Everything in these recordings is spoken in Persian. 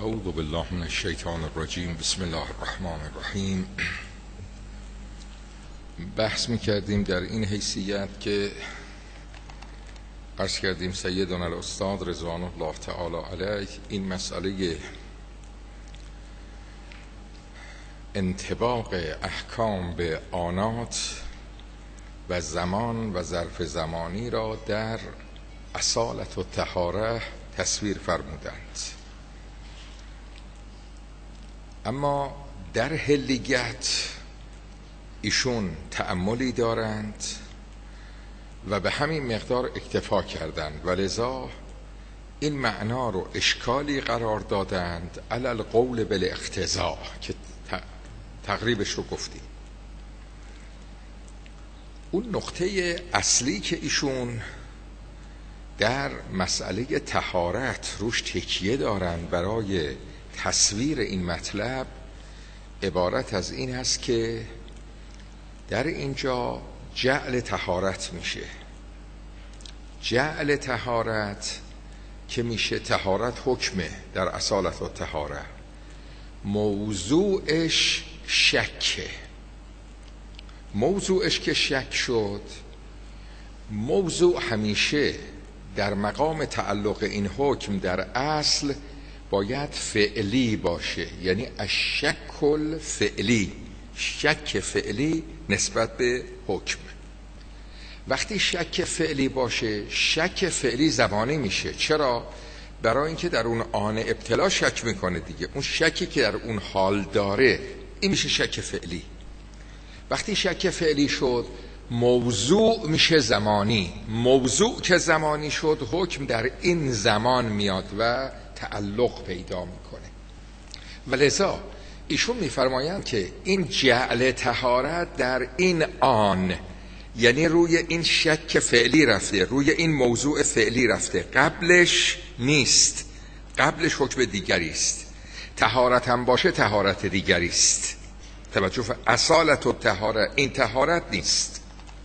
اعوذ بالله من الشیطان الرجیم. بسم الله الرحمن الرحیم. بحث میکردیم در این حیثیت که عرض کردیم سیدنا الاستاد رضوان الله تعالی علیه این مسئله انطباق احکام به آنات و زمان و ظرف زمانی را در اصالت و طهاره تصویر فرمودند، اما در حلیت ایشون تأملی دارند و به همین مقدار اکتفا کردند و لذا این معنا رو اشکالی قرار دادند علی القول بالاقتضاء که تقریبش رو گفتیم. اون نقطه اصلی که ایشون در مسئله طهارت روش تکیه دارند برای تصویر این مطلب عبارت از این هست که در اینجا جعل طهارت میشه. جعل طهارت که میشه طهارت حکمه در اصالت و طهاره، موضوعش شکه. موضوعش که شک شد، موضوع همیشه در مقام تعلق این حکم در اصل باید فعلی باشه، یعنی الشک الفعلی، شک فعلی نسبت به حکم. وقتی شک فعلی باشه، شک فعلی زمانی میشه. چرا؟ برای اینکه در اون آن ابتلا شک میکنه دیگه، اون شکی که در اون حال داره این میشه شک فعلی. وقتی شک فعلی شد موضوع میشه زمانی. موضوع که زمانی شد حکم در این زمان میاد و تعلق پیدا میکنه. ولذا ایشون میفرمایند که این جعل طهارت در این آن، یعنی روی این شک فعلی رفته، روی این موضوع فعلی رفته، قبلش نیست، قبلش حکم دیگری است. طهارت هم باشه طهارت دیگری است. توجه، اصالت و طهاره این طهارت نیست.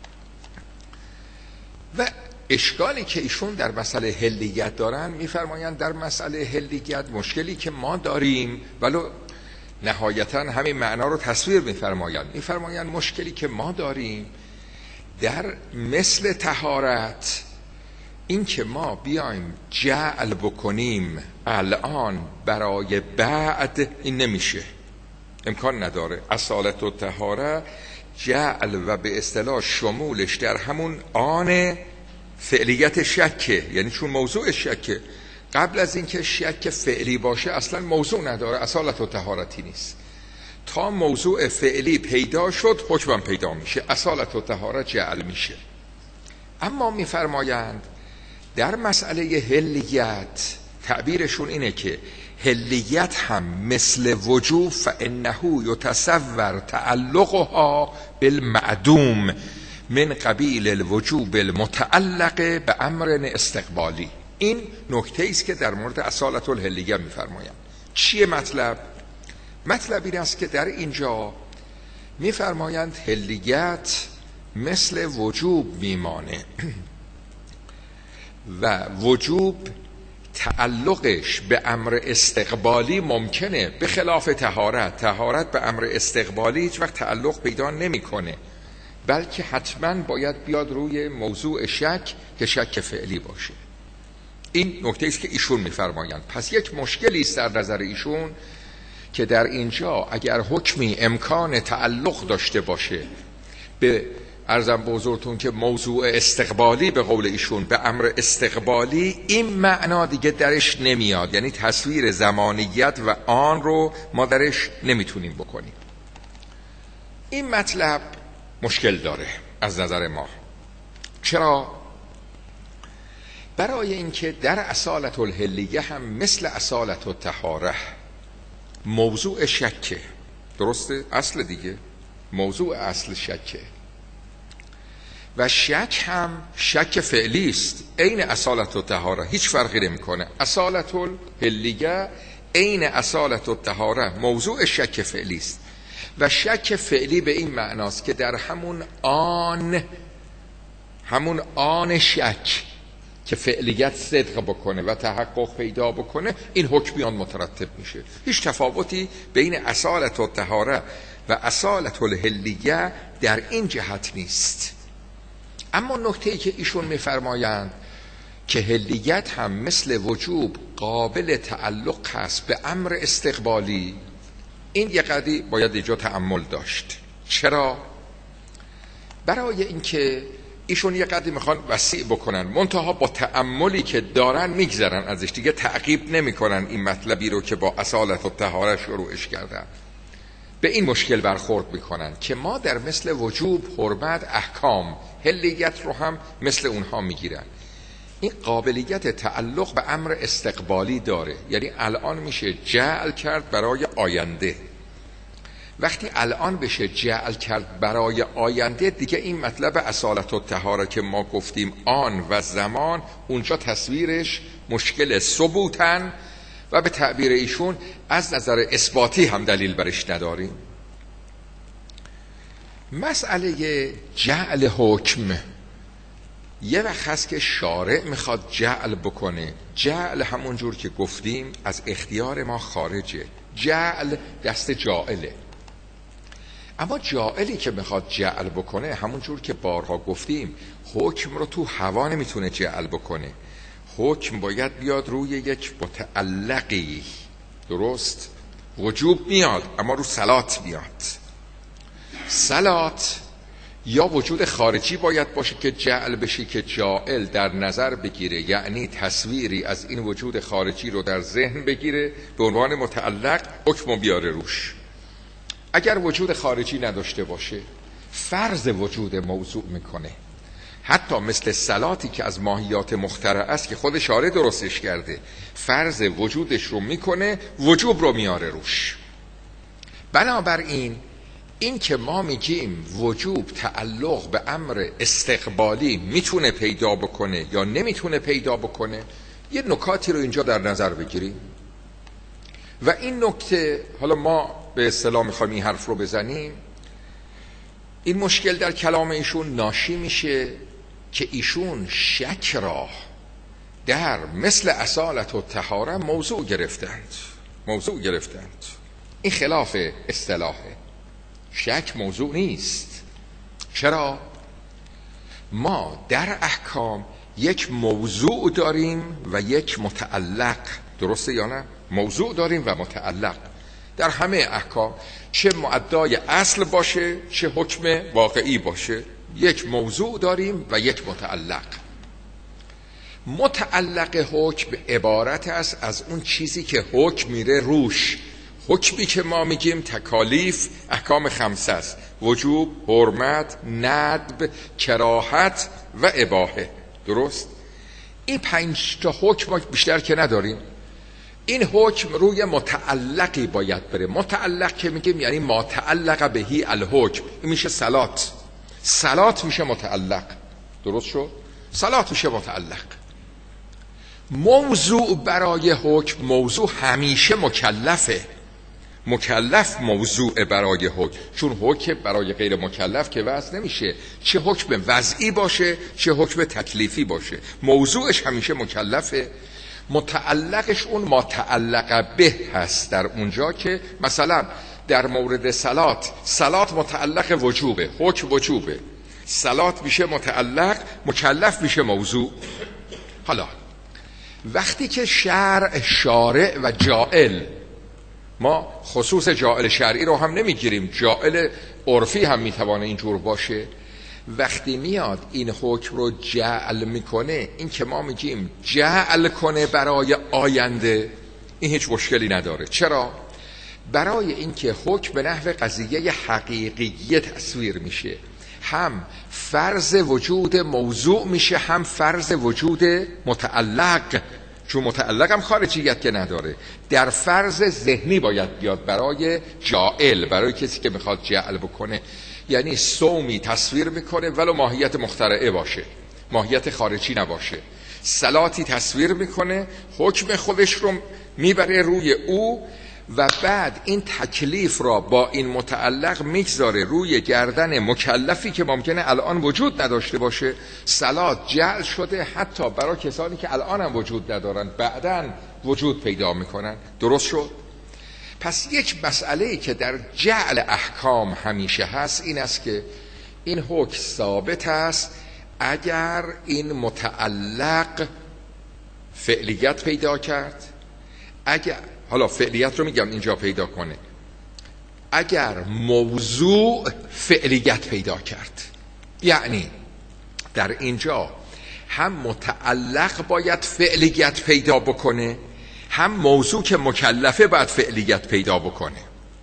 و اشکالی که ایشون در مسئله حلیت دارن میفرمایند در مسئله حلیت مشکلی که ما داریم، ولو نهایتا همین معنا رو تصویر میفرمایند مشکلی که ما داریم در مثل طهارت این که ما بیایم جعل بکنیم الان برای بعد، این نمیشه، امکان نداره. اصالت و طهاره جعل و به اصطلاح شمولش در همون آن فعلیت شکه، یعنی چون موضوع شکه، قبل از اینکه شک فعلی باشه اصلا موضوع نداره، اصالت و طهارتی نیست. تا موضوع فعلی پیدا شد حکمم پیدا میشه، اصالت و طهارت جعل میشه. اما میفرمایند در مسئله حلیت تعبیرشون اینه که حلیت هم مثل وجوب فانه یتصور تعلقها بالمعدوم من قبیل الوجوب المتعلق به امر استقبالی. این نکته است که در مورد اصالت الحلیه میفرمایند. چیه مطلب؟ مطلب این است که در اینجا میفرمایند حلیت مثل وجوب میمانه و وجوب تعلقش به امر استقبالی ممکنه، به خلاف طهارت. طهارت به امر استقبالی هیچ وقت تعلق پیدا نمیکنه، بلکه حتما باید بیاد روی موضوع شک که شک فعلی باشه. این نکته است که ایشون میفرمایند. پس یک مشکلی است در نظر ایشون که در اینجا اگر حکمی امکان تعلق داشته باشه به عرضم بزرگتون که موضوع استقبالی، به قول ایشون به امر استقبالی، این معنا دیگه درش نمیاد، یعنی تصویر زمانیت و آن رو ما درش نمیتونیم بکنیم. این مطلب مشکل داره از نظر ما. چرا؟ برای اینکه در اصالت الحلیه هم مثل اصالت الطهاره موضوع شکه، درسته؟ اصل دیگه موضوع اصل شکه و شک هم شک فعلی است، عین اصالت الطهاره، هیچ فرقی نمیکنه. اصالت الحلیه عین اصالت الطهاره موضوع شک فعلی است و شک فعلی به این معناست که در همون آن شک که فعلیت صدق بکنه و تحقق پیدا بکنه، این حکمیان مترتب میشه. هیچ تفاوتی بین اصالت الطهاره و اصالت الحلیه در این جهت نیست. اما نکته‌ای که ایشون میفرمایند که حلیت هم مثل وجوب قابل تعلق هست به امر استقبالی، این یه قدری باید اینجا تأمل داشت. چرا؟ برای اینکه ایشون یه قدری میخوان وسیع بکنن، منتها با تأملی که دارن میگذرن ازش، دیگه تعقیب نمیکنن این مطلبی رو که با اصالت الطهاره شروعش کردن. به این مشکل برخورد میکنن که ما در مثل وجوب، حرمت، احکام، حلیت رو هم مثل اونها میگیرن. این قابلیت تعلق به امر استقبالی داره، یعنی الان میشه جعل کرد برای آینده. وقتی الان بشه جعل کرد برای آینده، دیگه این مطلب اصالت الطهاره که ما گفتیم آن و زمان، اونجا تصویرش مشکل ثبوتن و به تعبیر ایشون از نظر اثباتی هم دلیل برش نداریم. مسئله جعل حکم یه وقت هست که شارع میخواد جعل بکنه. جعل همون جور که گفتیم از اختیار ما خارجه، جعل دست جاعله. اما جاعلی که میخواد جعل بکنه، همون جور که بارها گفتیم، حکم رو تو هوا نمیتونه جعل بکنه. حکم باید بیاد روی یک متعلقی. درست؟ وجوب میاد اما رو صلات میاد. صلات یا وجود خارجی باید باشه که جعل بشه، که جاعل در نظر بگیره، یعنی تصویری از این وجود خارجی رو در ذهن بگیره به عنوان متعلق، حکم بیاره روش. اگر وجود خارجی نداشته باشه، فرض وجود موضوع میکنه. حتی مثل صلاتی که از ماهیات مخترع است که خود شارع درستش کرده، فرض وجودش رو میکنه، وجوب رو میاره روش. بنابراین این که ما میگیم وجوب تعلق به امر استقبالی میتونه پیدا بکنه یا نمیتونه پیدا بکنه، یه نکاتی رو اینجا در نظر بگیریم. و این نکته، حالا ما به اصطلاح میخوایم این حرف رو بزنیم، این مشکل در کلام ایشون ناشی میشه که ایشون شک را در مثل اصالت الطهاره موضوع گرفتند. این خلاف اصطلاحه. شک موضوع نیست. چرا؟ ما در احکام یک موضوع داریم و یک متعلق. درسته یا نه؟ موضوع داریم و متعلق در همه احکام، چه مؤدای اصل باشه چه حکم واقعی باشه، یک موضوع داریم و یک متعلق. متعلق حکم عبارت است از اون چیزی که حکم میره روش. حکمی که ما میگیم تکالیف، احکام خمسه است: وجوب، حرمت، ندب، کراهت و اباحه. درست؟ این 5 تا حکم بیشتر که نداریم. این حکم روی متعلقی باید بره. متعلق که میگیم یعنی ما تعلق بهی الحکم. این میشه صلات. صلات میشه متعلق. درست شد؟ صلات میشه متعلق. موضوع برای حکم، موضوع همیشه مکلفه. مکلف موضوع برای حکم، چون حکم برای غیر مکلف که وضع نمیشه، چه حکم وضعی باشه چه حکم تکلیفی باشه، موضوعش همیشه مکلفه. متعلقش اون ما تعلق به هست، در اونجا که مثلا در مورد صلات متعلق وجوبه، حکم وجوبه، صلات میشه متعلق، مکلف میشه موضوع. حالا وقتی که شارع و جائل، ما خصوص جائل شرعی رو هم نمیگیریم، جائل عرفی هم میتوانه اینجور باشه، وقتی میاد این حکم رو جعل میکنه، این که ما میگیم جعل کنه برای آینده، این هیچ مشکلی نداره. چرا؟ برای اینکه حکم به نحو قضیه حقیقی تصویر میشه، هم فرض وجود موضوع میشه، هم فرض وجود متعلق، چون متعلق هم خارجیت که نداره، در فرض ذهنی باید بیاد برای جائل، برای کسی که میخواد جعل بکنه. یعنی صومی تصویر میکنه ولو ماهیت مخترعه باشه، ماهیت خارجی نباشه. صلاتی تصویر میکنه، حکم خودش رو میبره روی او و بعد این تکلیف را با این متعلق میگذاره روی گردن مکلفی که ممکنه الان وجود نداشته باشه. صلات جعل شده حتی برای کسانی که الان هم وجود ندارن، بعداً وجود پیدا میکنن. درست شد؟ پس یک مسئله‌ای که در جعل احکام همیشه هست این است که این حکم ثابت است اگر این متعلق فعلیت پیدا کرد، اگر حالا فعلیت رو میگم اینجا پیدا کنه، اگر موضوع فعلیت پیدا کرد. یعنی در اینجا هم متعلق باید فعلیت پیدا بکنه، هم موضوع که مکلفه باید فعلیت پیدا بکنه.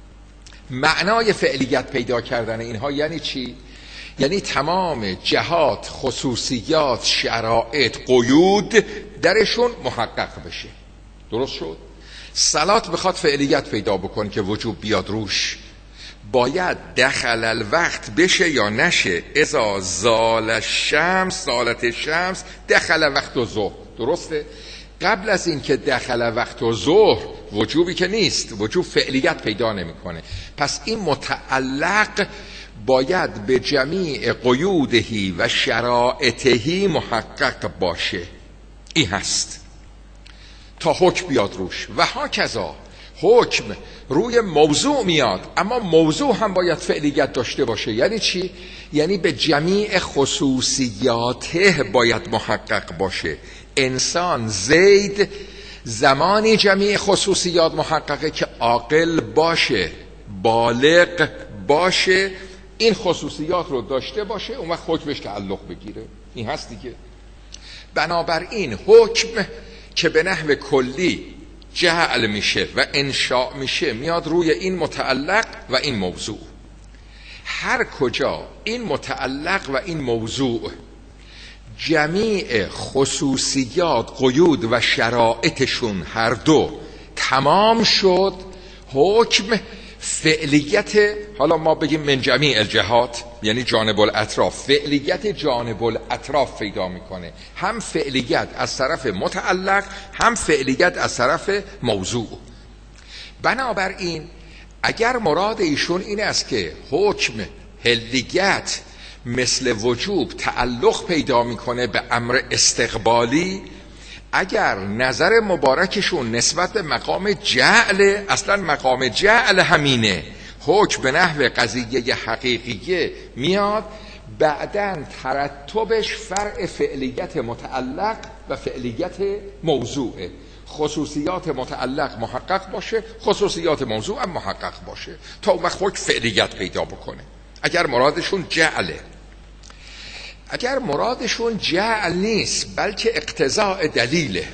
معنای فعلیت پیدا کردن اینها یعنی چی؟ یعنی تمام جهات، خصوصیات، شرایط، قیود درشون محقق بشه. درست شد؟ صلات بخواد فعلیت پیدا بکنه که وجوب بیاد روش، باید دخل الوقت بشه یا نشه. اذا زال الشمس، زالت الشمس دخل وقت ظهر. درسته؟ قبل از این که دخل وقت ظهر وجوبی که نیست، وجوب فعلیت پیدا نمیکنه. پس این متعلق باید به جمیع قیودهی و شرائطهی محقق باشه. این هست تا حکم بیاد روش. و هاکذا حکم روی موضوع میاد، اما موضوع هم باید فعلیت داشته باشه. یعنی چی؟ یعنی به جمیع خصوصیاته باید محقق باشه. انسان زید زمانی جمیع خصوصیات محققه که عاقل باشه، بالغ باشه، این خصوصیات رو داشته باشه، اون وقت حکمش تعلق بگیره. این هست دیگه. بنابراین حکم که به نحو کلی جعل میشه و انشاء میشه میاد روی این متعلق و این موضوع. هر کجا این متعلق و این موضوع جمیع خصوصیات، قیود و شرائطشون هر دو تمام شد، حکم فعلیت، حالا ما بگیم من جمیع الجهات یعنی جانب الاطراف، فعلیت جانب الاطراف پیدا میکنه. هم فعلیت از طرف متعلق، هم فعلیت از طرف موضوع. بنابراین اگر مراد ایشون این است که حکم حلیت مثل وجوب تعلق پیدا میکنه به امر استقبالی، اگر نظر مبارکشون نسبت به مقام جعل، اصلا مقام جعل همینه، حکم به نحو قضیه حقیقیه میاد، بعداً ترتبش فرع فعلیت متعلق و فعلیت موضوعه. خصوصیات متعلق محقق باشه، خصوصیات موضوع هم محقق باشه، تا اون وقت حکم فعلیت پیدا بکنه. اگر مرادشون جعله. اگر مرادشون جعل نیست بلکه اقتضاء دلیله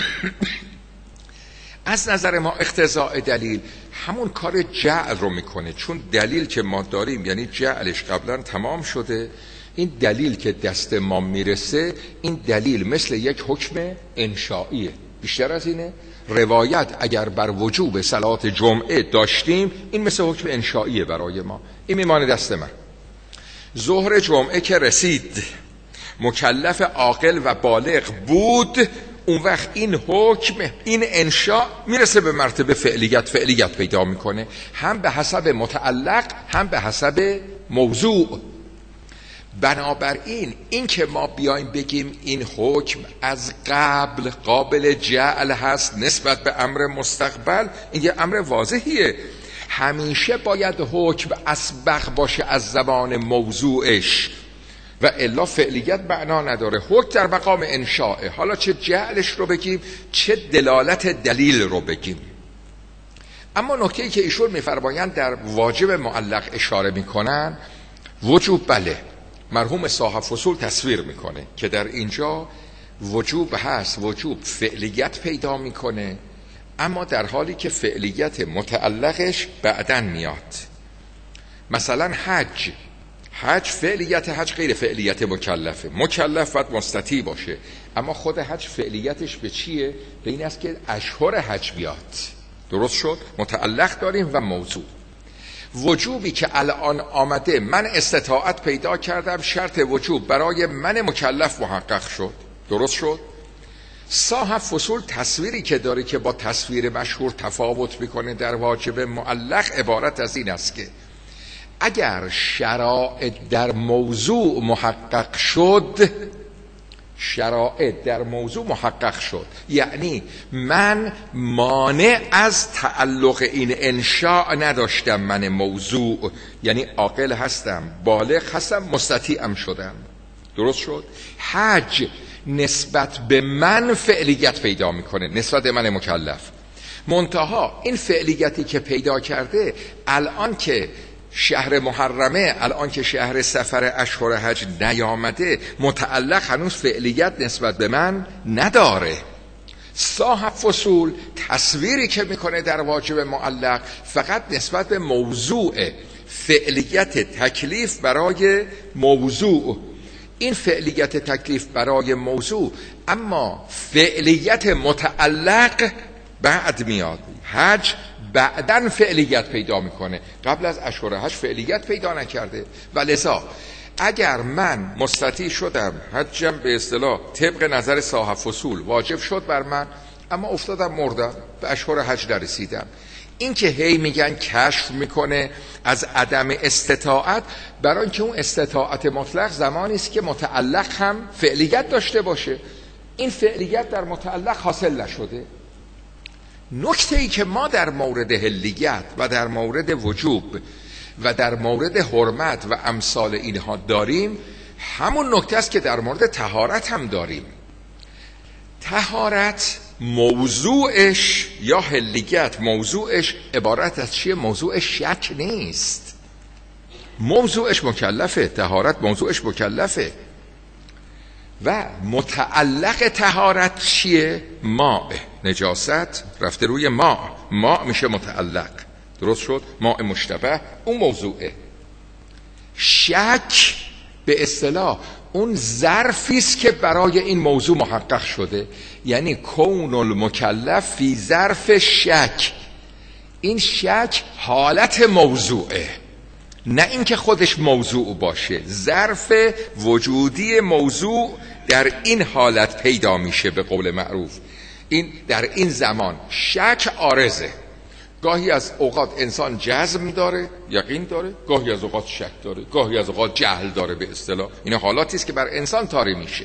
از نظر ما اقتضاء دلیل همون کار جعل رو میکنه، چون دلیل که ما داریم یعنی جعلش قبلا تمام شده. این دلیل که دست ما میرسه، این دلیل مثل یک حکم انشائیه، بیشتر از اینه. روایت اگر بر وجوب صلات جمعه داشتیم، این مثل حکم انشائیه برای ما، این میمانه دست من. ظهر جمعه که رسید، مکلف عاقل و بالغ بود، اون وقت این حکم، این انشاء میرسه به مرتبه فعلیت پیدا میکنه، هم به حسب متعلق هم به حسب موضوع. بنابراین این که ما بیایم بگیم این حکم از قبل قابل جعل هست نسبت به امر مستقبل، این یه امر واضحیه. همیشه باید حکم اسبق باشه از زبان موضوعش و الا فعلیت معنا نداره. حکم در مقام انشاءه، حالا چه جعلش رو بگیم چه دلالت دلیل رو بگیم. اما نکته‌ای که ایشون می‌فرمایند در واجب معلق اشاره میکنن، وجوب بله، مرحوم صاحب فصول تصویر میکنه که در اینجا وجوب هست، وجوب فعلیت پیدا میکنه، اما در حالی که فعلیت متعلقش بعدن میاد. مثلا حج فعلیت حج غیر فعلیت مکلفه. مکلف باید مستطیع باشه، اما خود حج فعلیتش به چیه؟ به این است که اشهر حج بیاد. درست شد؟ متعلق داریم و موضوع. وجوبی که الان آمده، من استطاعت پیدا کردم، شرط وجوب برای من مکلف محقق شد. درست شد؟ صاحب فصول تصویری که داره که با تصویر مشهور تفاوت میکنه در واجب معلق عبارت از این است که اگر شرایط در موضوع محقق شد، شرایط در موضوع محقق شد یعنی من مانع از تعلق این انشاء نداشتم، من موضوع یعنی عاقل هستم، بالغ هستم، مستطیعم شدم، درست شد؟ حج نسبت به من فعلیت پیدا میکنه، نسبت به من مکلف. منتها این فعلیتی که پیدا کرده الان که شهر محرمه، الان که شهر سفر اشهر حج نیامده، متعلق هنوز فعلیت نسبت به من نداره. صاحب فصول تصویری که میکنه در واجب معلق فقط نسبت به موضوع، فعلیت تکلیف برای موضوع، این فعلیت تکلیف برای موضوع، اما فعلیت متعلق بعد میاد. حج بعدن فعلیت پیدا میکنه، قبل از اشهر حج فعلیت پیدا نکرده. و لذا اگر من مستطیع شدم، حجم به اصطلاح طبق نظر صاحب فصول واجب شد بر من، اما افتادم مردم، به اشهر حج نرسیدم، این که هی میگن کشف میکنه از عدم استطاعت، برای اینکه اون استطاعت مطلق زمانی است که متعلق هم فعلیت داشته باشه. این فعلیت در متعلق حاصل نشده. نکته ای که ما در مورد حلیت و در مورد وجوب و در مورد حرمت و امثال اینها داریم، همون نکته است که در مورد طهارت هم داریم. طهارت موضوعش یا حلیت موضوعش عبارت از چیه؟ موضوع شک نیست، موضوعش مکلفه. طهارت موضوعش مکلفه و متعلق طهارت چیه؟ ماء. نجاست رفته روی ماء میشه متعلق، درست شد؟ ماء مشتبه اون موضوعه. شک به اصطلاح اون ظرفی است که برای این موضوع محقق شده، یعنی کون المکلف فی ظرف شک. این شک حالت موضوعه، نه اینکه خودش موضوع باشه. ظرف وجودی موضوع در این حالت پیدا میشه به قول معروف. این در این زمان شک عارضه. گاهی از اوقات انسان جزم داره، یقین داره، گاهی از اوقات شک داره، گاهی از اوقات جهل داره به اصطلاح. این حالاتی است که بر انسان طاری میشه.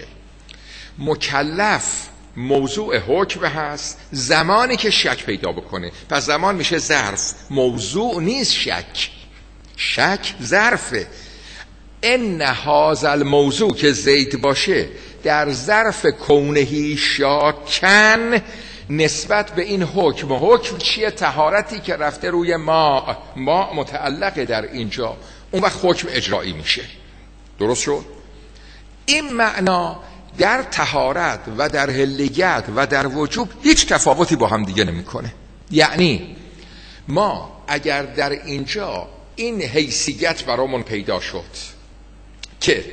مکلف موضوع حکم هست زمانی که شک پیدا بکنه، پس زمان میشه ظرف، موضوع نیست شک. شک ظرفه. ان هذا الموضوع که زید باشه در ظرف کونهی شاکن نسبت به این حکم چیه؟ طهارتی که رفته روی ما متعلقه در اینجا، اون وقت حکم اجرایی میشه، درست شد؟ این معنا در طهارت و در حلیت و در وجوب هیچ تفاوتی با هم دیگه نمیکنه. یعنی ما اگر در اینجا این حیثیت برامون پیدا شد که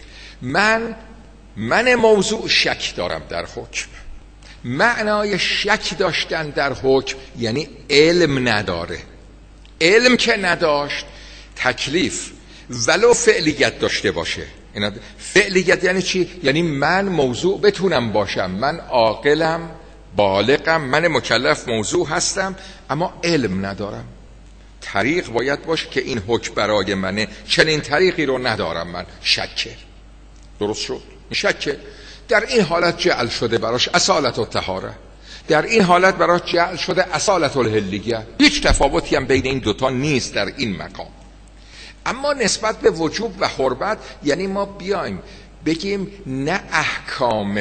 من موضوع شک دارم در حکم، معنای شک داشتن در حکم یعنی علم نداره. علم که نداشت تکلیف ولو فعلیت داشته باشه. فعلیت یعنی چی؟ یعنی من موضوع بتونم باشم، من عاقلم، بالغم، من مکلف موضوع هستم، اما علم ندارم. طریق باید باشه که این حکم برای منه، چنین طریقی رو ندارم من، شکه، درست شد؟ شکه. در این حالت جعل شده براش اصالت الطهاره، در این حالت براش جعل شده اصالت الحلیه. هیچ تفاوتی هم بین این دوتا نیست در این مقام. اما نسبت به وجوب و حرمت یعنی ما بیایم بگیم نه احکام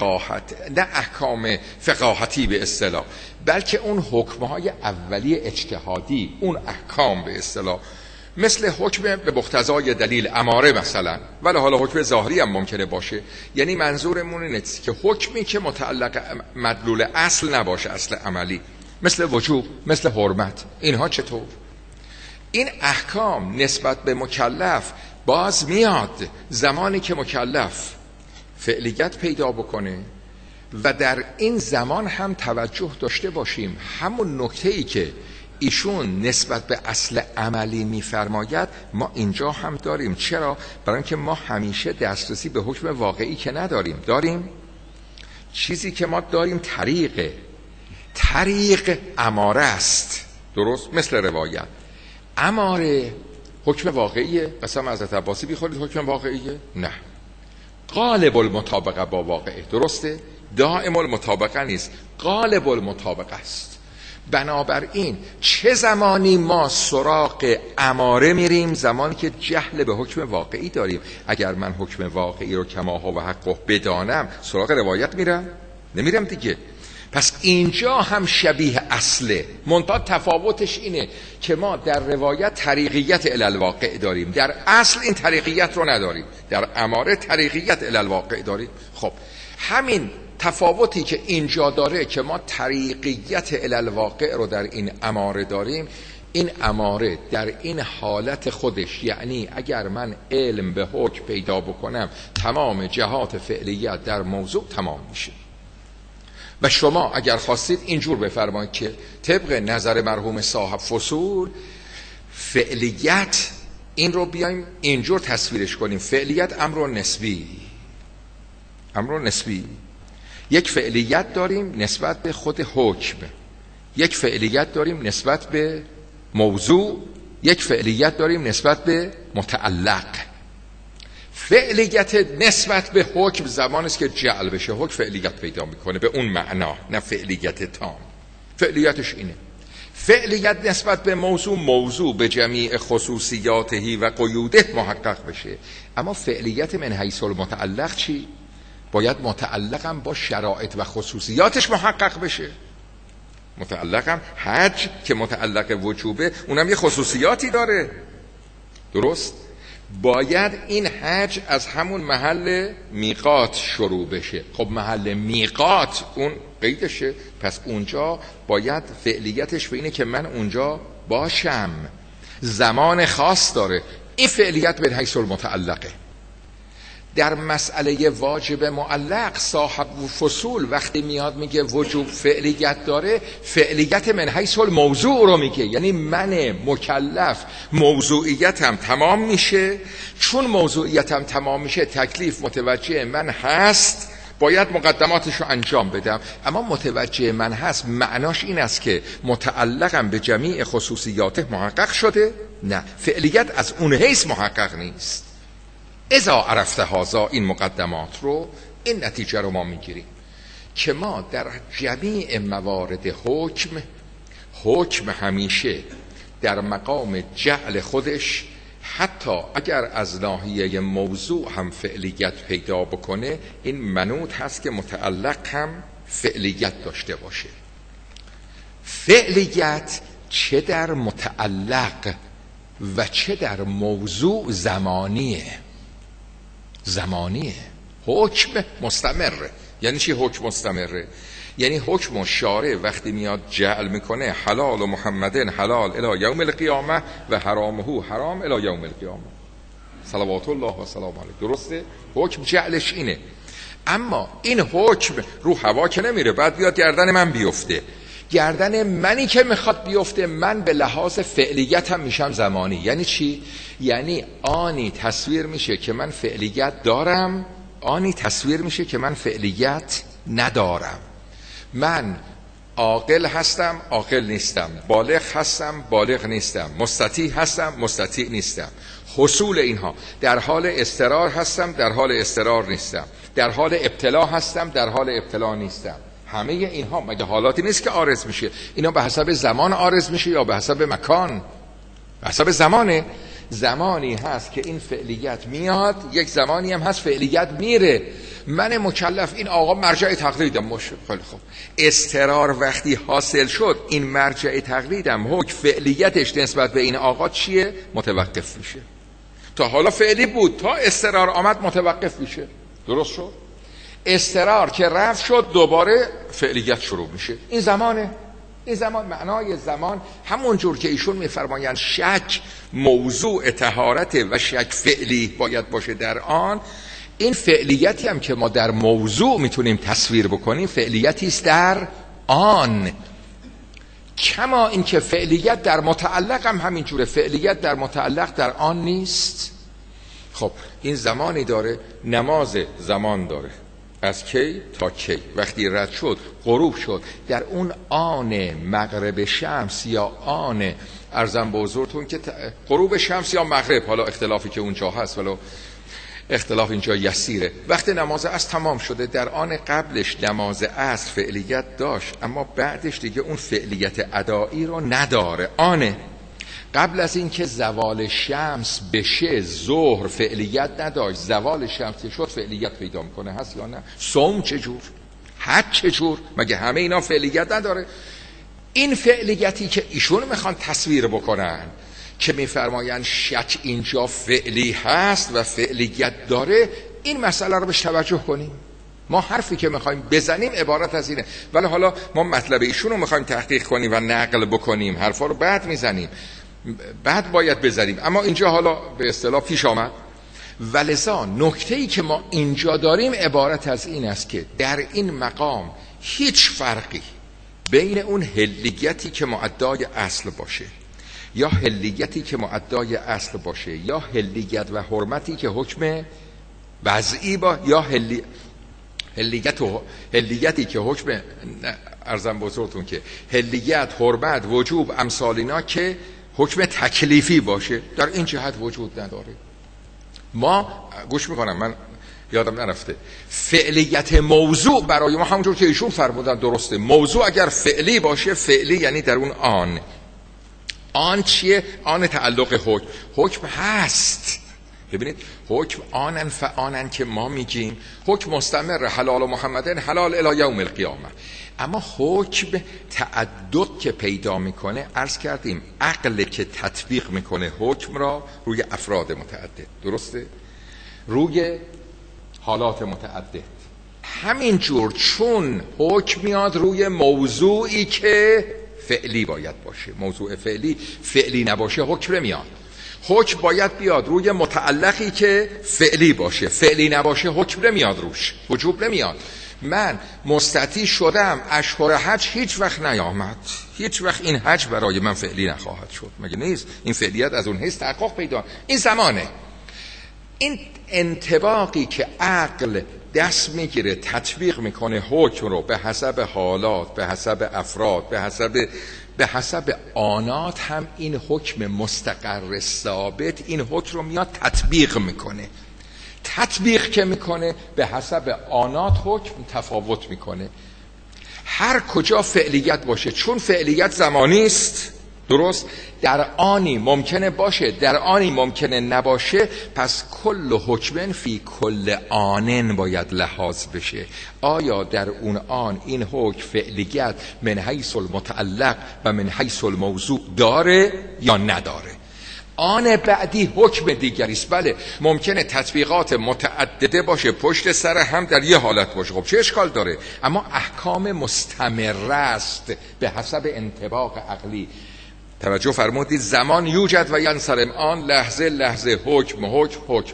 فقاهتی به اصطلاح، بلکه اون حکمهای اولیه اجتهادی، اون احکام به اصطلاح، مثل حکم به مقتضای دلیل اماره مثلا، ولی حالا حکم ظاهری هم ممکنه باشه. یعنی منظورمون اینه که حکمی که متعلق مدلول اصل نباشه، اصل عملی، مثل وجوب، مثل حرمت، اینها چطور؟ این احکام نسبت به مکلف باز میاد زمانی که مکلف فعلیت پیدا بکنه و در این زمان هم توجه داشته باشیم همون نکته‌ای که ایشون نسبت به اصل عملی میفرماید ما اینجا هم داریم. چرا؟ برای اینکه ما همیشه دسترسی به حکم واقعی که نداریم. داریم چیزی که ما داریم طریق اماره است. درست؟ مثل روایت اماره حکم واقعیه؟ قسم حضرت عباسی بیخورید حکم واقعیه؟ نه، غالب المطابقه با واقعه. درسته؟ دائم المطابقه نیست، غالب المطابقه است. بنابراین چه زمانی ما سراغ اماره میریم؟ زمانی که جهل به حکم واقعی داریم. اگر من حکم واقعی رو کماها و حقه بدانم سراغ روایت میرم؟ نمیرم دیگه. پس اینجا هم شبیه اصله، منتها تفاوتش اینه که ما در روایت طریقیت الی الواقع داریم، در اصل این طریقیت رو نداریم. در اماره طریقیت الی الواقع داریم. خب همین تفاوتی که اینجا داره که ما طریقیت الی الواقع رو در این اماره داریم، این اماره در این حالت خودش، یعنی اگر من علم به حکم پیدا بکنم تمام جهات فعلیت در موضوع تمام میشه. و شما اگر خواستید اینجور بفرمایید که طبق نظر مرحوم صاحب فصول فعلیت، این رو بیایم اینجور تصویرش کنیم، فعلیت امر نسبی. یک فعلیت داریم نسبت به خود حکم، یک فعلیت داریم نسبت به موضوع، یک فعلیت داریم نسبت به متعلق. فعلیت نسبت به حکم زمان است که جعل بشه، حکم فعلیت پیدا میکنه به اون معنا، نه فعلیت تام. فعلیتش اینه. فعلیت نسبت به موضوع به جمیع خصوصیاته و قیوده محقق بشه. اما فعلیت من حیث المتعلق چی؟ باید متعلقم با شرایط و خصوصیاتش محقق بشه. متعلقم حج که متعلق وجوبه، اونم یه خصوصیاتی داره. درست؟ باید این حج از همون محل میقات شروع بشه. خب محل میقات اون قیدشه، پس اونجا باید فعلیتش به اینه که من اونجا باشم. زمان خاص داره. این فعلیت به حیث المتعلقه. در مسئله واجب معلق صاحب فصول وقتی میاد میگه وجوب فعلیت داره، فعلیت من حیث الموضوع رو میگه، یعنی من مکلف موضوعیتم تمام میشه. چون موضوعیتم تمام میشه تکلیف متوجه من هست، باید مقدماتش رو انجام بدم. اما متوجه من هست معناش این است که متعلقم به جمیع خصوصیاته محقق شده؟ نه، فعلیت از اون حیث محقق نیست. اذا عرفت هذا، این مقدمات رو، این نتیجه رو ما میگیریم که ما در جمیع موارد حکم همیشه در مقام جعل خودش، حتی اگر از ناحیه موضوع هم فعلیت پیدا بکنه، این منوط هست که متعلق هم فعلیت داشته باشه. فعلیت چه در متعلق و چه در موضوع زمانیه. حکم مستمره. یعنی چی حکم مستمره؟ یعنی حکم شارع وقتی میاد جعل میکنه حلال و محمدن حلال الی یوم القیامه و حرامه حرام الی یوم القیامه صلوات الله و سلام علیه. درسته؟ حکم جعلش اینه. اما این حکم رو هوا که نمیره، بعد بیاد گردن من بیفته. گردن منی که میخواد بیفته، من به لحاظ فعلیت هم میشم زمانی. یعنی چی؟ یعنی آنی تصویر میشه که من فعلیت دارم، آنی تصویر میشه که من فعلیت ندارم. من عاقل هستم، عاقل نیستم، بالغ هستم، بالغ نیستم، مستطیع هستم، مستطیع نیستم. حصول اینها در حال اضطرار هستم، در حال اضطرار نیستم، در حال ابتلا هستم، در حال ابتلا نیستم. همه اینها مگه حالاتی نیست که عارض میشه؟ اینا به حسب زمان عارض میشه یا به حسب مکان؟ به حسب زمانه. زمانی هست که این فعلیت میاد، یک زمانی هم هست فعلیت میره. من مکلف این آقا مرجع تقلیدم باشه. خیلی خوب، اضطرار وقتی حاصل شد، این مرجع تقلیدم حکم فعلیتش نسبت به این آقا چیه؟ متوقف میشه. تا حالا فعلی بود، تا اضطرار آمد متوقف میشه. درست شد؟ اضطرار که رفت شد دوباره فعلیت شروع میشه. این زمانه. این زمان، معنای زمان همون جور که ایشون میفرمایند شک موضوع طهارت و شک فعلی باید باشه در آن، این فعلیتی هم که ما در موضوع میتونیم تصویر بکنیم فعلیتی است در آن. کما این که فعلیت در متعلق هم همین جوره، فعلیت در متعلق در آن نیست. خب این زمانی داره، نماز زمان داره، از کی تا کی؟ وقتی رد شد غروب شد، در اون آن مغرب شمس یا آن ارزم به حضورتون که غروب شمس یا مغرب، حالا اختلافی که اونجا هست ولو اختلاف اینجا یسیره، وقت نماز عصر تمام شده. در آن قبلش نماز عصر فعلیت داشت، اما بعدش دیگه اون فعلیت ادایی رو نداره. آن قبل از این که زوال شمس بشه ظهر فعلیت نداشت، زوال شمس شد فعلیت پیدا میکنه. هست یا نه؟ صوم چجور؟ حج چجور؟ مگه همه اینا فعلیت نداره؟ این فعلیتی که ایشون میخوان تصویر بکنن که میفرماین شک اینجا فعلی هست و فعلیت داره، این مسئله رو بهش توجه کنیم. ما حرفی که میخوایم بزنیم عبارت از اینه، ولی حالا ما مطلب ایشون رو میخوایم تحقیق کنیم و نقل بکنیم، حرفا رو بعد میزنیم، بعد باید بزنیم، اما اینجا حالا به اصطلاح پیش آمد. ولذا نکته‌ای که ما اینجا داریم عبارت از این است که در این مقام هیچ فرقی بین اون حلیتی که معدای اصل باشه یا حلیتی که معدای اصل باشه یا حلیت و حرمتی که حکم وضعی با یا حلیتی که حکم ارزم بزرگتون که حلیت، حرمت، وجوب، امثال اینا که حکم تکلیفی باشه، در این جهت وجود نداره. ما گوش میکنم، من یادم نرفته، فعلیت موضوع برای ما همونجور که ایشون فرمودن درسته. موضوع اگر فعلی باشه، فعلی یعنی در اون آن چیه؟ آن تعلق حکم. حکم هست. ببینید حکم آنن فآنن که ما میگیم حکم مستمر، حلال و محمدن حلال الی یوم القیامه. اما حکم تعدد که پیدا میکنه، عرض کردیم عقل که تطبیق میکنه حکم را روی افراد متعدد، درسته؟ روی حالات متعدد. همینجور چون حکم میاد روی موضوعی که فعلی باید باشه، موضوع فعلی نباشه حکم نمیاد. حکم باید بیاد روی متعلقی که فعلی باشه، فعلی نباشه حکم نمیاد روش، وجوب نمیاد. من مستطیع شدم، اشهر حج هیچ وقت نیامد، هیچ وقت این حج برای من فعلی نخواهد شد، مگه نیست؟ این فعلیت از اون حیث تحقق پیدا، این زمانه. این انطباقی که عقل دست میگیره تطبیق میکنه حکم رو به حسب حالات، به حسب افراد، به حسب آنات، هم این حکم مستقر ثابت این حکم رو میاد تطبیق میکنه. تطبیق که میکنه به حسب آنات حکم تفاوت میکنه. هر کجا فعلیت باشه، چون فعلیت زمانی است، درست؟ در آنی ممکنه باشه، در آنی ممکنه نباشه، پس کل حکمن فی کل آنن باید لحاظ بشه. آیا در اون آن این حکم فعلیت من حیث المتعلق و من حیث الموضوع داره یا نداره؟ آن بعدی حکم دیگری است. بله ممکنه تطبیقات متعدده باشه، پشت سر هم در یه حالت باشه، خب چه اشکال داره؟ اما احکام مستمر است به حسب انطباق عقلی. توجه فرمودید؟ زمان یوجد و ینصرم، آن لحظه حکم.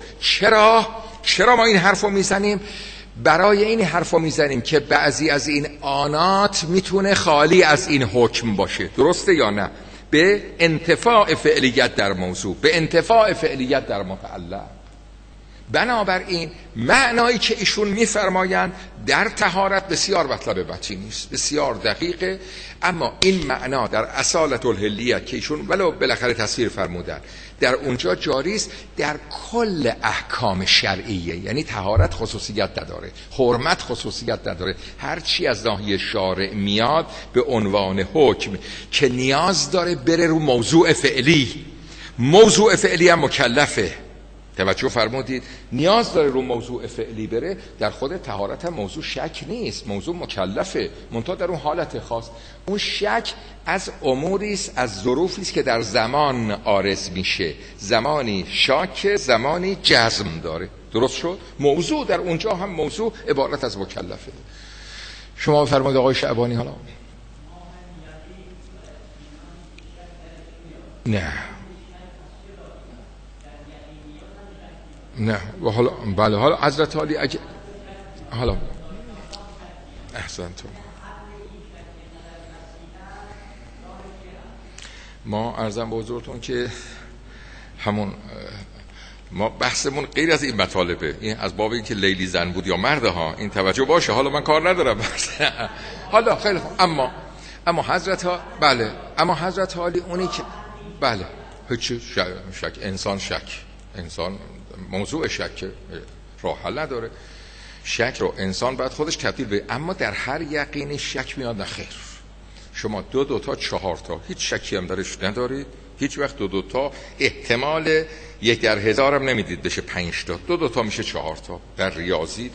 چرا ما این حرفو میزنیم؟ برای این حرفو میزنیم که بعضی از این آنات میتونه خالی از این حکم باشه، درسته یا نه؟ به انتفاع فعلیت در موضوع، به انتفاع فعلیت در متعلق. بنابراین معنایی که ایشون میفرمایند در طهارت بسیار مطلب بچی نیست، بسیار دقیقه، اما این معنا در اصالت الحلیت که ایشون ولو بالاخره تصویر فرمودن در اونجا جاری است در کل احکام شرعیه. یعنی طهارت خصوصیت نداره، حرمت خصوصیت نداره، هر چی از ناحیه شارع میاد به عنوان حکم که نیاز داره بره رو موضوع فعلی. موضوع فعلی هم مکلفه. توجه فرمودید؟ نیاز داره رو موضوع فعلی بره. در خود طهارت هم موضوع شک نیست، موضوع مکلفه، منتها در اون حالت خاص. اون شک از اموری است، از ظروفی است که در زمان عارض میشه، زمانی شاک، زمانی جزم داره. درست شد؟ موضوع در اونجا هم موضوع عبارت از مکلفه. شما فرمایید آقای شعبانی. حالا نه و حالا بله، حالا حضرت علی حالا احسنتون. ما عرضم به حضورتون که همون ما بحثمون غیر از این مطالبه، این از باب این که لیلی زن بود یا مرده ها، این توجه باشه. حالا من کار ندارم حالا خیلی خوب. اما حضرت ها بله، اما حضرت عالی اونی که بله هیچ شک انسان موضوع شک راه حل نداره. شک رو انسان باید خودش تبدیل به، اما در هر یقینی شک میاد. نخیر، شما دو تا 4 تا هیچ شکی هم درش ندارید. هیچ وقت دو تا احتمال 1 در 1000 هم نمیدید بشه 5 تا. دو تا میشه 4 تا. در ریاضی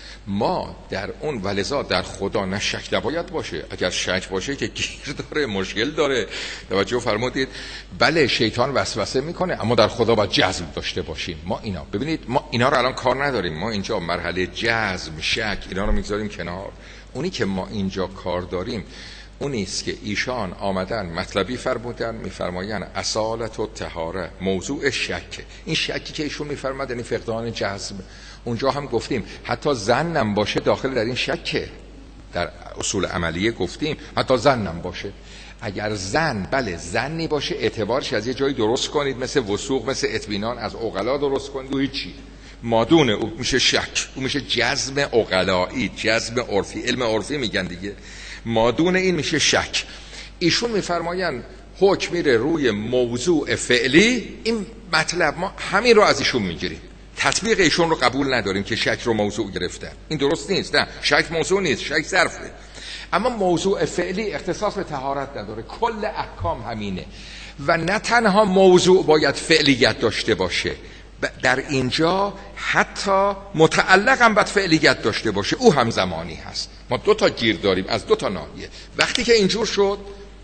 ما در اون، ولذا در خدا نه شک نباید باشه. اگر شک باشه که گیر داره، مشکل داره. توجه فرمودید؟ بله شیطان وسوسه میکنه، اما در خدا باید جزم داشته باشیم. ما اینا ببینید، ما اینا رو الان کار نداریم. ما اینجا مرحله جزم، شک، اینا رو میگذاریم کنار. اونی که ما اینجا کار داریم اونیست که ایشان آمدن مطلبی فرمودن، میفرمایند اصالت و طهاره، موضوع شک. این شکی که ایشون میفرماد یعنی فقدان جزم. اونجا هم گفتیم حتی زنم باشه داخل در این شکه. در اصول عملیه گفتیم حتی زنم باشه. اگر زن بله زنی باشه، اعتبارش از یه جایی درست کنید، مثل وثوق، مثل اطمینان، از عقلا درست کنید و هیچی. مادون او میشه شک، او میشه جزم عقلایی، جزم عرفی، علم عرفی میگن دیگه. مادون این میشه شک. ایشون میفرمایند حکم میره روی موضوع فعلی. این مطلب ما همین رو از ایشون میگیریم، تطبیق ایشون رو قبول نداریم که شک رو موضوع گرفتن. این درست نیست. نه، شک موضوع نیست، شک ظرفه. اما موضوع فعلی اختصاص به طهارت نداره، کل احکام همینه. و نه تنها موضوع باید فعلیت داشته باشه، در اینجا حتی متعلق هم باید فعلیت داشته باشه، او هم زمانی هست. ما 2 تا گیر داریم از 2 تا ناحیه. وقتی که اینجور شد،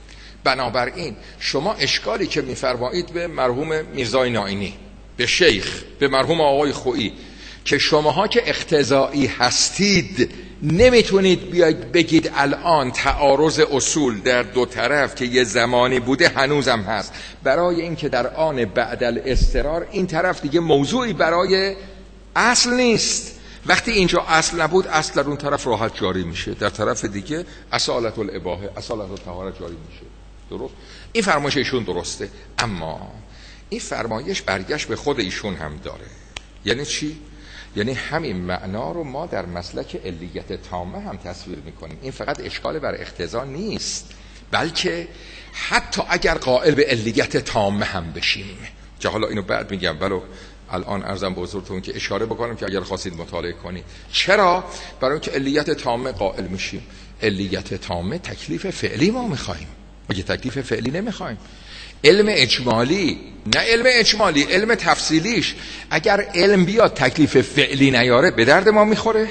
بنابراین شما اشکالی که میفرمایید به مرحوم میرزای نائینی، به شیخ، به مرحوم آقای خویی، که شماها که اقتضایی هستید نمیتونید بیاید بگید الان تعارض اصول در 2 طرف که یه زمانی بوده هنوزم هست، برای اینکه در آن بعد الاضطرار این طرف دیگه موضوعی برای اصل نیست. وقتی اینجا اصل نبود، اصل در اون طرف راحت جاری میشه، در طرف دیگه اصالت الاباحه، اصالت الطهارت جاری میشه. درست؟ این فرمایش ایشون درسته، اما این فرمایش برگشت به خود ایشون هم داره. یعنی چی؟ یعنی همین معنا رو ما در مسلک علیت تامه هم تصویر میکنیم. این فقط اشکال بر اقتضا نیست، بلکه حتی اگر قائل به علیت تامه هم بشیم، که حالا اینو بعد میگم، ولو الان عرضم به حضورتون که اشاره بکنم که اگر خواستید مطالعه کنید. چرا؟ برای اینکه علیت تامه قائل میشیم. علیت تامه تکلیف فعلی ما میخوایم، اگه تکلیف فعلی نمیخوایم. علم اجمالی، نه علم اجمالی، علم تفصیلیش اگر علم بیاد تکلیف فعلی نیاره به درد ما میخوره.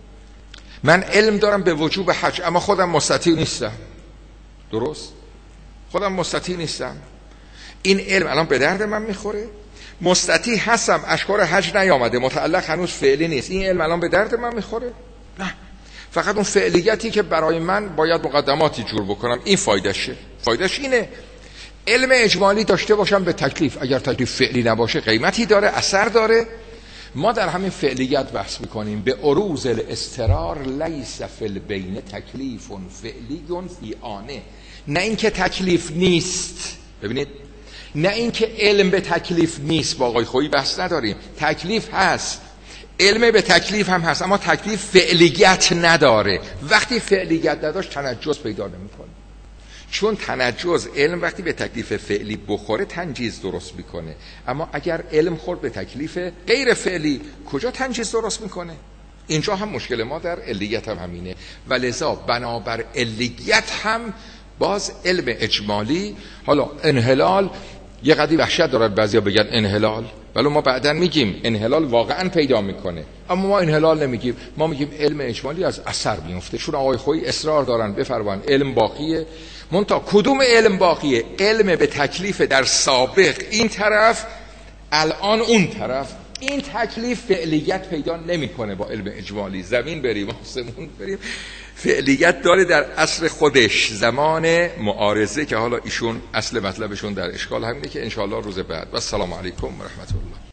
من علم دارم به وجوب حج، اما خودم مستطیع نیستم. درست؟ خودم مستطیع نیستم. این علم الان به درد من میخوره؟ مستطیع هستم، اشکار حج نیامده، متعلق هنوز فعلی نیست، این علم الان به درد من میخوره؟ نه، فقط اون فعلیتی که برای من باید مقدماتی جور بکنم، این فایدهشه. فایدهش اینه علم اجمالی داشته باشم به تکلیف، اگر تکلیف فعلی نباشه قیمتی داره، اثر داره. ما در همین فعلیت بحث میکنیم. به عروض الاضطرار لیس فی البین تکلیف فعلی فی آنه. نه اینکه تکلیف نیست، ببینید، نه اینکه علم به تکلیف نیست، با آقای خویی بحث نداریم، تکلیف هست، علم به تکلیف هم هست، اما تکلیف فعلیت نداره. وقتی فعلیت نداشت تنجس پیدا نمیکنه، چون تنجس علم وقتی به تکلیف فعلی بخوره تنجیز درست میکنه، اما اگر علم خورد به تکلیف غیر فعلی کجا تنجیز درست میکنه؟ اینجا هم مشکل ما در علیت هم همینه. ولذا بنابر علیت هم باز علم اجمالی، حالا انحلال یه قدری وحشت دارد بعضیا بگن انحلال، ولی ما بعداً میگیم انحلال واقعاً پیدا میکنه، اما ما انحلال نمیگیم، ما میگیم علم اجمالی از اثر میفته. چون آقای خویی اصرار دارن بفرمایند علم باقیه، منتها کدوم علم باقیه؟ علم به تکلیف در سابق این طرف، الان اون طرف. این تکلیف فعلیت پیدا نمیکنه با علم اجمالی. زمین بریم آسمون بریم، فعلیت داره در اصل خودش، زمان معارضه، که حالا ایشون اصل مطلبشون در اشکال همینه که انشاءالله روز بعد. و السلام علیکم و رحمت الله.